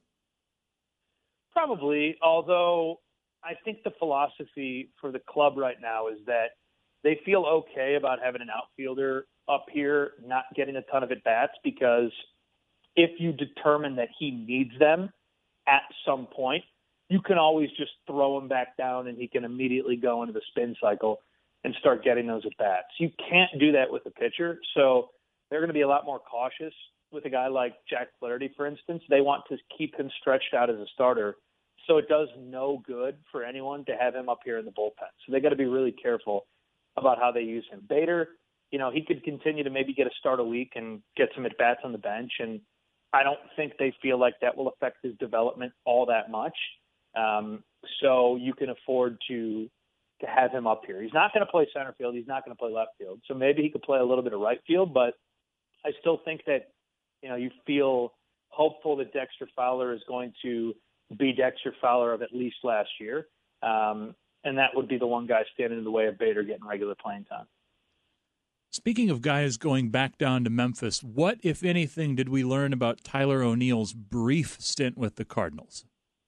Probably, although I think the philosophy for the club right now is that they feel okay about having an outfielder up here not getting a ton of at-bats, because if you determine that he needs them at some point, you can always just throw him back down and he can immediately go into the spin cycle and start getting those at-bats. You can't do that with a pitcher, so they're going to be a lot more cautious with a guy like Jack Flaherty, for instance. They want to keep him stretched out as a starter, so it does no good for anyone to have him up here in the bullpen. So they got to be really careful about how they use him. Bader, you know, he could continue to maybe get a start a week and get some at-bats on the bench, and I don't think they feel like that will affect his development all that much. Um, so you can afford to to have him up here. He's not going to play center field. He's not going to play left field. So maybe he could play a little bit of right field, but I still think that, you know, you feel hopeful that Dexter Fowler is going to be Dexter Fowler of at least last year. Um, and that would be the one guy standing in the way of Bader getting regular playing time. Speaking of guys going back down to Memphis, what, if anything, did we learn about Tyler O'Neill's brief stint with the Cardinals?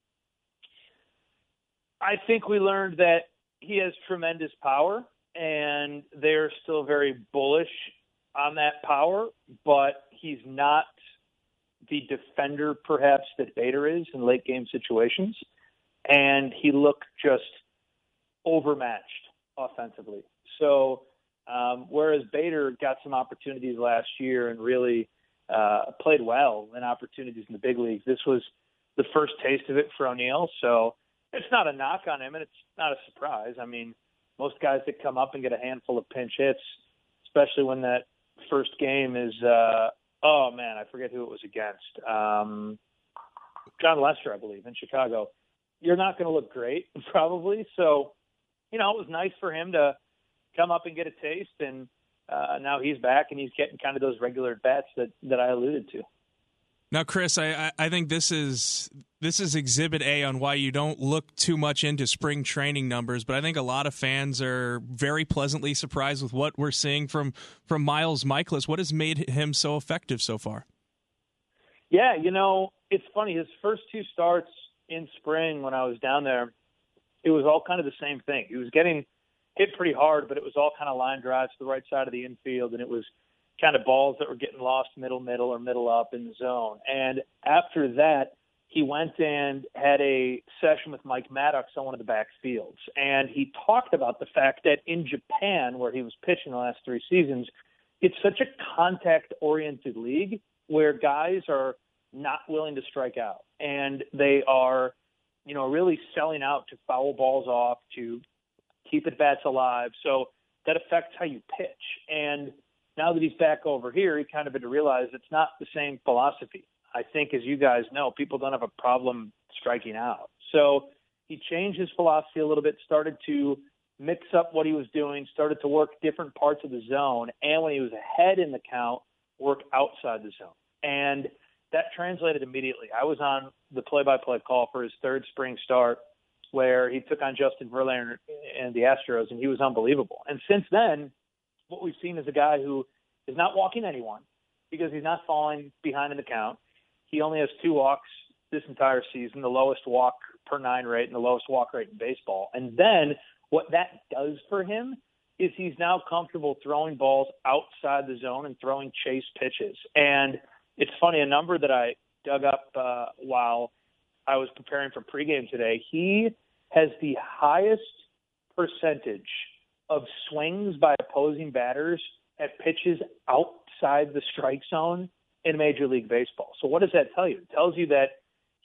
I think we learned that he has tremendous power, and they're still very bullish on that power, but he's not the defender perhaps that Bader is in late game situations, and he looked just overmatched offensively. So um, whereas Bader got some opportunities last year and really uh, played well in opportunities in the big leagues, this was the first taste of it for O'Neill. So it's not a knock on him, and it's not a surprise. I mean, most guys that come up and get a handful of pinch hits, especially when that first game is, uh, oh, man, I forget who it was against. Um, John Lester, I believe, in Chicago. You're not going to look great, probably. So, you know, it was nice for him to come up and get a taste, and uh, now he's back, and he's getting kind of those regular bats that, that I alluded to. Now, Chris, I, I think this is this is Exhibit A on why you don't look too much into spring training numbers, but I think a lot of fans are very pleasantly surprised with what we're seeing from, from Miles Mikolas. What has made him so effective so far? Yeah, you know, it's funny. His first two starts in spring when I was down there, it was all kind of the same thing. He was getting hit pretty hard, but it was all kind of line drives to the right side of the infield, and it was kind of balls that were getting lost middle, middle, or middle up in the zone. And after that, he went and had a session with Mike Maddox on one of the back fields. And he talked about the fact that in Japan, where he was pitching the last three seasons, it's such a contact-oriented league where guys are not willing to strike out. And they are, you know, really selling out to foul balls off, to keep at-bats alive. So that affects how you pitch. And now that he's back over here, he kind of had to realize it's not the same philosophy. I think, as you guys know, people don't have a problem striking out. So he changed his philosophy a little bit, started to mix up what he was doing, started to work different parts of the zone, and when he was ahead in the count, work outside the zone. And that translated immediately. I was on the play-by-play call for his third spring start where he took on Justin Verlander and the Astros, and he was unbelievable. And since then, what we've seen is a guy who is not walking anyone because he's not falling behind in the count. He only has two walks this entire season, the lowest walk per nine rate and the lowest walk rate in baseball. And then what that does for him is he's now comfortable throwing balls outside the zone and throwing chase pitches. And it's funny, a number that I dug up uh, while I was preparing for pregame today, he has the highest percentage of swings by opposing batters at pitches outside the strike zone in Major League Baseball. So what does that tell you? It tells you that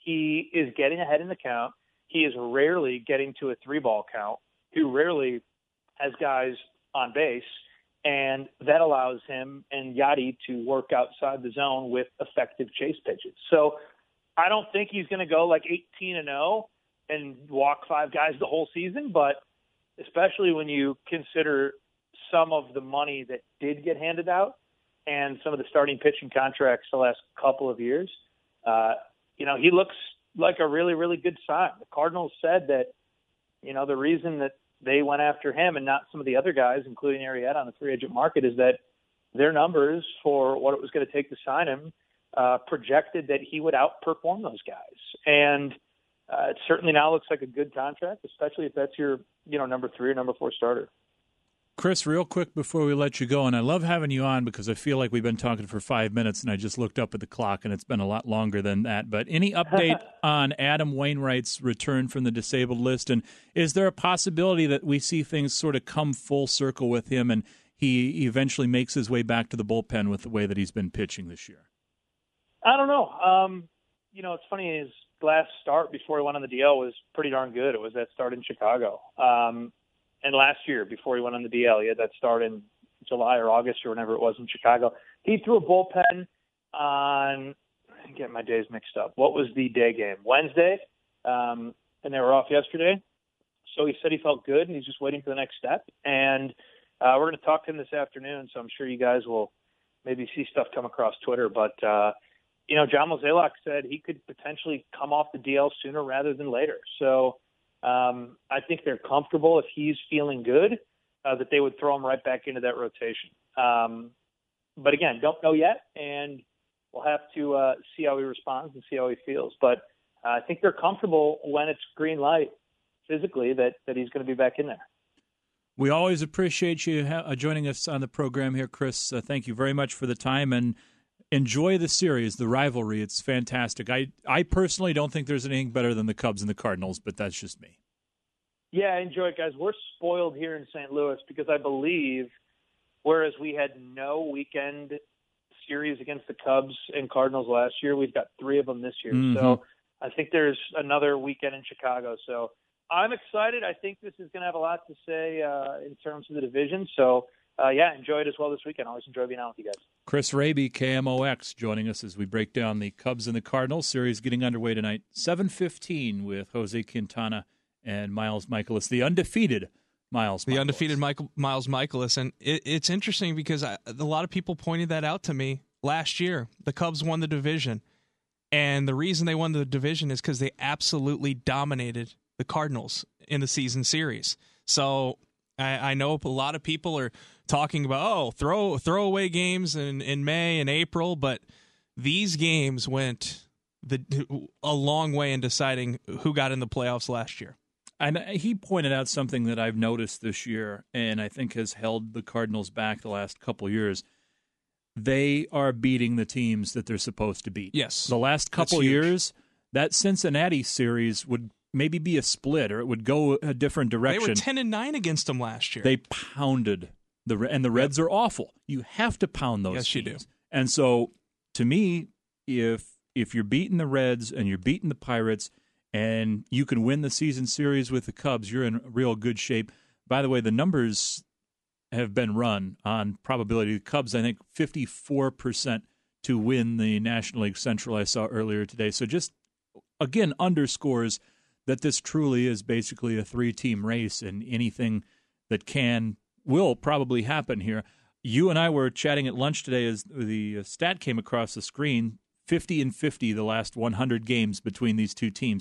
he is getting ahead in the count. He is rarely getting to a three-ball count. He rarely has guys on base, and that allows him and Yadi to work outside the zone with effective chase pitches. So I don't think he's going to go like eighteen and oh and walk five guys the whole season, but especially when you consider some of the money that did get handed out and some of the starting pitching contracts the last couple of years, uh, you know, he looks like a really, really good sign. The Cardinals said that, you know, the reason that they went after him and not some of the other guys, including Arrieta on the free agent market, is that their numbers for what it was going to take to sign him uh, projected that he would outperform those guys. And uh, it certainly now looks like a good contract, especially if that's your, you know, number three or number four starter. Chris, real quick before we let you go, and I love having you on because I feel like we've been talking for five minutes, and I just looked up at the clock, and it's been a lot longer than that. But any update on Adam Wainwright's return from the disabled list, and is there a possibility that we see things sort of come full circle with him and he eventually makes his way back to the bullpen with the way that he's been pitching this year? I don't know. Um, you know, it's funny, his last start before he went on the D L was pretty darn good. It was that start in Chicago. Um And last year, before he went on the D L, he had that start in July or August or whenever it was in Chicago. He threw a bullpen on, I'm getting my days mixed up. What was the day game? Wednesday, um, and they were off yesterday. So he said he felt good, and he's just waiting for the next step. And uh, we're going to talk to him this afternoon, so I'm sure you guys will maybe see stuff come across Twitter. But, uh, you know, John Mozeliak said he could potentially come off the D L sooner rather than later. So Um, I think they're comfortable if he's feeling good uh, that they would throw him right back into that rotation. Um, but again, don't know yet, and we'll have to uh, see how he responds and see how he feels. But uh, I think they're comfortable when it's green light physically that, that he's going to be back in there. We always appreciate you ha- joining us on the program here, Chris. Uh, thank you very much for the time, and enjoy the series, the rivalry. It's fantastic. I, I personally don't think there's anything better than the Cubs and the Cardinals, but that's just me. Yeah, I enjoy it, guys. We're spoiled here in Saint Louis because I believe, whereas we had no weekend series against the Cubs and Cardinals last year, we've got three of them this year. Mm-hmm. So I think there's another weekend in Chicago. So I'm excited. I think this is going to have a lot to say uh, in terms of the division. So, uh, yeah, enjoy it as well this weekend. Always enjoy being out with you guys. Chris Raby, K M O X, joining us as we break down the Cubs and the Cardinals series getting underway tonight. seven fifteen with Jose Quintana and Miles Michaelis, the undefeated Miles The Michaelis. undefeated Michael, Miles Michaelis. And it, it's interesting because I, a lot of people pointed that out to me last year. The Cubs won the division. And the reason they won the division is because they absolutely dominated the Cardinals in the season series. So I, I know a lot of people are talking about, oh, throw throwaway games in, in May and April, but these games went the a long way in deciding who got in the playoffs last year. And he pointed out something that I've noticed this year, and I think has held the Cardinals back the last couple of years. They are beating the teams that they're supposed to beat. Yes. The last couple years, that Cincinnati series would maybe be a split, or it would go a different direction. They were ten and nine against them last year. They pounded the and the Reds are awful. You have to pound those. Yes, teams. you do. And so, to me, if if you're beating the Reds and you're beating the Pirates, and you can win the season series with the Cubs, you're in real good shape. By the way, the numbers have been run on probability. The Cubs, I think, fifty-four percent to win the National League Central I saw earlier today. So just, again, underscores that this truly is basically a three-team race, and anything that can, will probably happen here. You and I were chatting at lunch today as the stat came across the screen, fifty and fifty the last one hundred games between these two teams.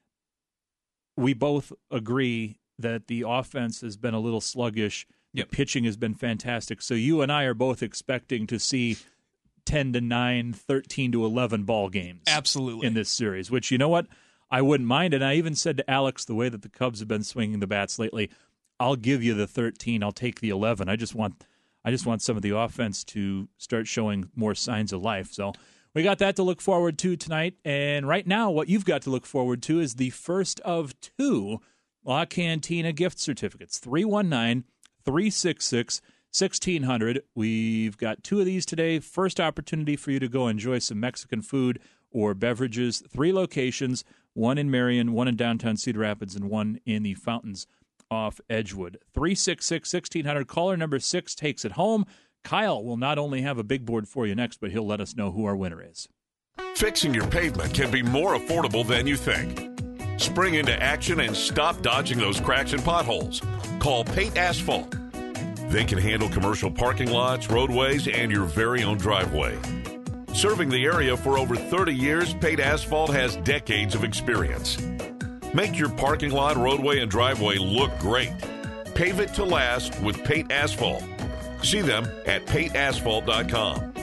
We both agree that the offense has been a little sluggish. Yep. The pitching has been fantastic. So you and I are both expecting to see ten to nine, thirteen to eleven ball games. Absolutely. In this series, which, you know what? I wouldn't mind. And I even said to Alex, the way that the Cubs have been swinging the bats lately, I'll give you the thirteen. I'll take the eleven. I just want I just want some of the offense to start showing more signs of life. So we got that to look forward to tonight. And right now, what you've got to look forward to is the first of two La Cantina gift certificates. three one nine, three six six, one six zero zero. We've got two of these today. First opportunity for you to go enjoy some Mexican food or beverages. Three locations, one in Marion, one in downtown Cedar Rapids, and one in the Fountains off Edgewood. three six six, one six zero zero. Caller number six takes it home. Kyle will not only have a big board for you next, but he'll let us know who our winner is. Fixing your pavement can be more affordable than you think. Spring into action and stop dodging those cracks and potholes. Call Pate Asphalt. They can handle commercial parking lots, roadways, and your very own driveway. Serving the area for over thirty years, Pate Asphalt has decades of experience. Make your parking lot, roadway, and driveway look great. Pave it to last with Pate Asphalt. See them at pate asphalt dot com.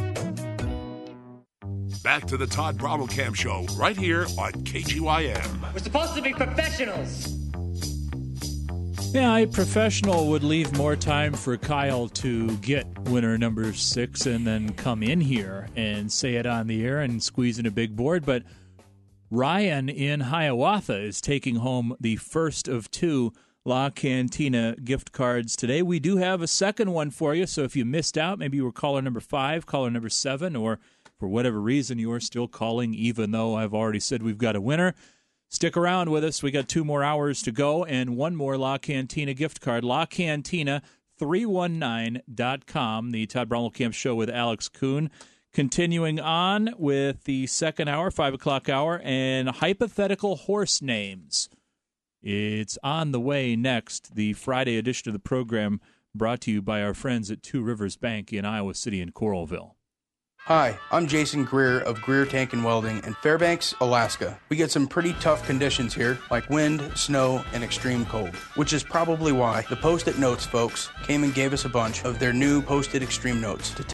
Back to the Todd Brommelkamp Show right here on K G Y M. We're supposed to be professionals. Yeah, a professional would leave more time for Kyle to get winner number six and then come in here and say it on the air and squeeze in a big board. But Ryan in Hiawatha is taking home the first of two La Cantina gift cards today. We do have a second one for you, so if you missed out, maybe you were caller number five, caller number seven, or for whatever reason you are still calling, even though I've already said we've got a winner, stick around with us. We got two more hours to go and one more La Cantina gift card. La Cantina three one nine dot com, the Todd Brommelkamp Show with Alex Kuhn. Continuing on with the second hour, five o'clock hour, and hypothetical horse names. It's on the way next, the Friday edition of the program brought to you by our friends at Two Rivers Bank in Iowa City and Coralville. Hi, I'm Jason Greer of Greer Tank and Welding in Fairbanks, Alaska. We get some pretty tough conditions here, like wind, snow, and extreme cold, which is probably why the Post-it Notes folks came and gave us a bunch of their new Post-it Extreme Notes to